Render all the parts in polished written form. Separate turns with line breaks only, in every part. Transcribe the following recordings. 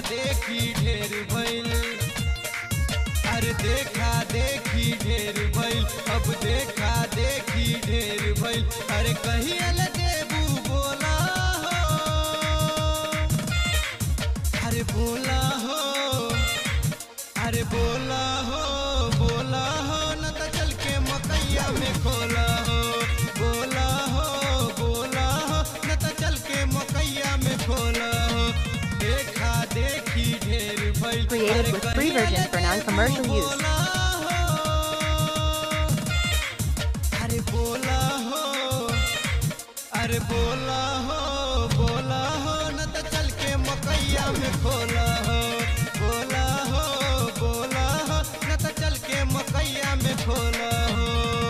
देखी ढेर भइल, अरे देखा देखी ढेर भइल, अब देखा देखी ढेर भइल। अरे कहिया ले देबू बोला हो, अरे बोला हो, अरे बोला हो, बोला हो न तो चल के मकैया में खोला हो, बोला हो, बोला हो न तो चल के मकैया में खोला हो। देखा देखी ढेर भइल,
Created with free version for non-commercial use.
अरे बोला हो, अरे बोला हो, बोला हो न तो चल के मकैया में खोला हो, बोला हो, बोला हो न तो चल के मकैया में खोला हो।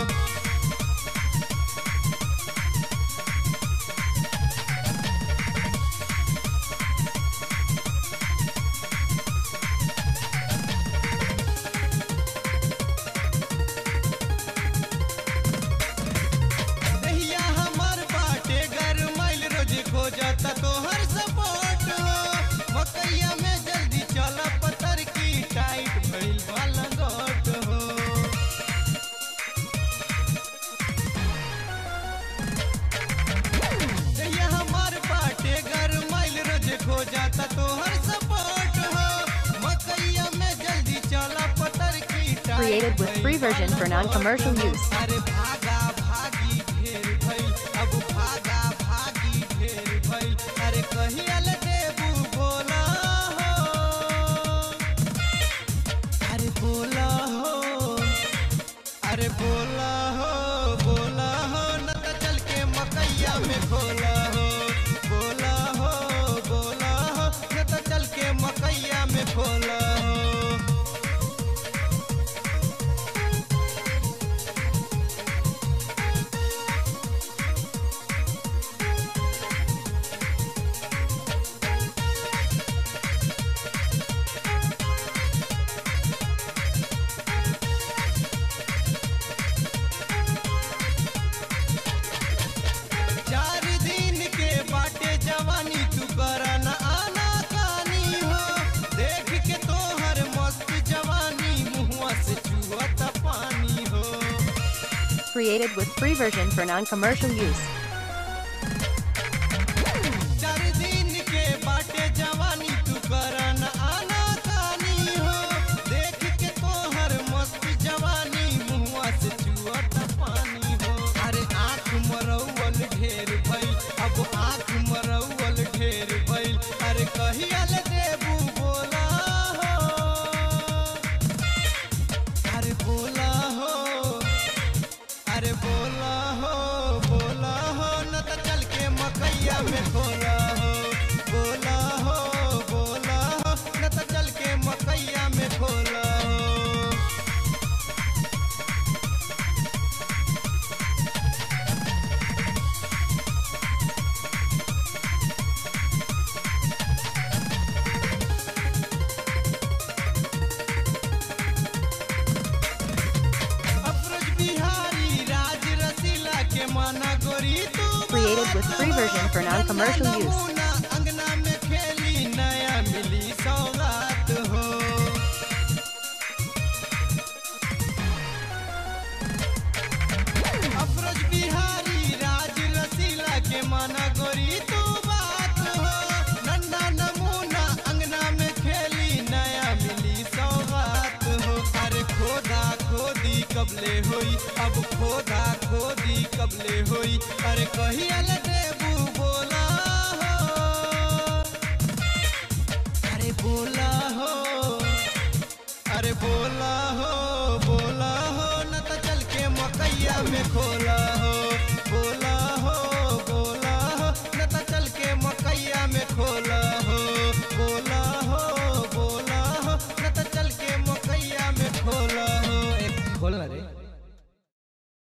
दहिया हमार बाटे गरमाइल रोज खोजता तोहर सपोर्ट हो, मकैया में जल्दी चला पत्थर की टाइट भइल वाला गोट हो। दहिया हमार बाटे गरमाइल रोज खोजता तोहर सपोर्ट हो, मकैया में जल्दी चला पत्थर की tight.
Created with free version for non-commercial use.
अरे भागा भागी ढेर भइल, अब भागा भागी ढेर भइल। अरे कहिया ले देबू बोला हो, अरे बोला हो, अरे बोला हो, बोला हो न तो चल के मकैया में खोला हो, बोला हो, बोला हो न तो चल के मकैया में खोला हो। चार दिन के बाटे जवानी तू करा न आना कानी हो, देख के तोहर मस्त जवानी मुहुआ से चुहता पानी हो।
Created with free version for non-commercial use.
चार दिन के बाटे जवानी तू करा न आना कानी हो, देख के तोहर मस्त जवानी मुहुआ से चुहता पानी हो। अरे आँख मरौल ढेर भइल, अब आँख मरौल ढेर भइल। अरे कहिया ले देबू बोला हो, अरे बोला हो, अरे बोला हो, बोला हो न तो चल के मकैया में खोला हो, बोला हो, बोला हो न तो चल के मकैया में खोला हो। अफरोज बिहारी राज रसीला के माना गोरी तू
Created with free version for non-commercial use.